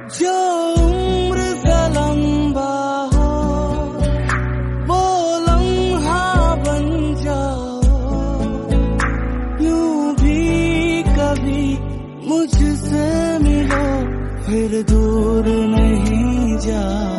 जो उम्र से लंबा हो वो लम्हा बन जाओ, यूं भी कभी मुझसे मिलो, फिर दूर नहीं जाओ।